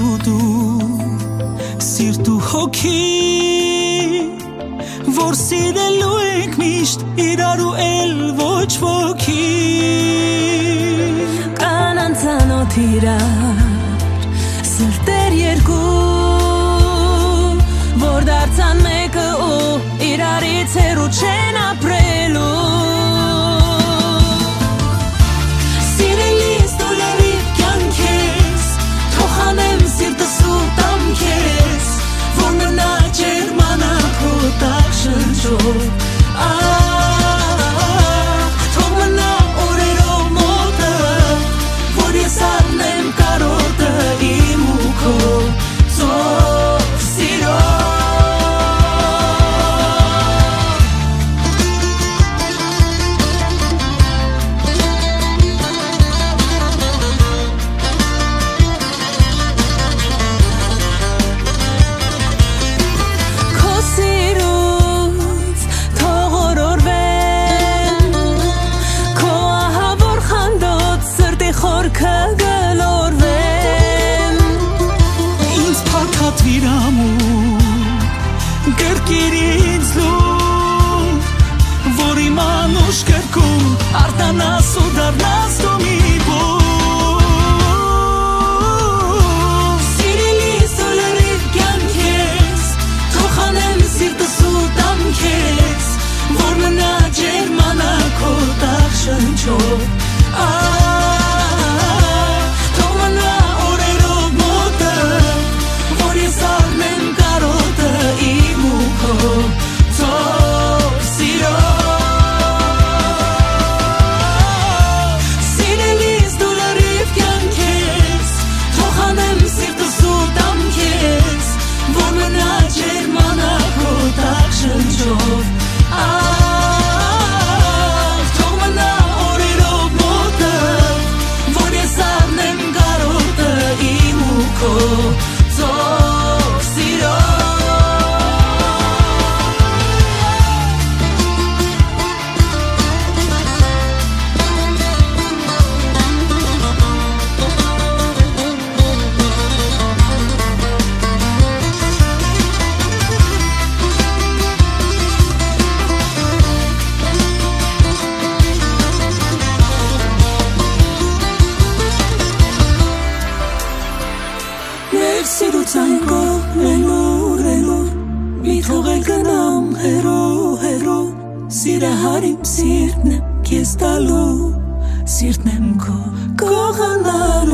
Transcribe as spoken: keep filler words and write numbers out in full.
ու դու սիրտ ու հոգի որ սիրելու ենք միշտ իրար ու էլ ոչ ոքի կանանցանոթ իրար սրտեր երկու որ դարձան մեկը ու իրարից հեռու չեն ապրելու սիրելիս դու լրիվ կյանքես թող անեմ սիրտս ու տամ քեզ որ մնա ջերմանակ ու տակ շնչով թող մնա օրերով մոտը որ ես առնեմ կարոտը իմ ու քո ծով սիրով Գրկիրից լուր որ իմ անուշ կրկում արտանաս ու դառնաս դու մի բու սիրելիս ու լրիվ կյանքես թող անեմ սիրտս ու տամ քեզ որ մնա ջերմանակ ու տակ շնչով թող մնա օրերով մոտը որ ես առնեմ կարոտը իմ ու քո ծով սիրով սիրելիս դու լրիվ կյանքես թող անեմ սիրտս ու տամ քեզ որ մնա ջերմանակ ու տակ շնչով թող մնա օրերով մոտը որ ես առնեմ կարոտը իմ ու քո ծով սիրով Սիրուցան կողնելով էլոր մի թողել գնամ հերո հերո սիրահարիմ սիրտն եմ քեզ տալու սիրտն եմ քո կողանալ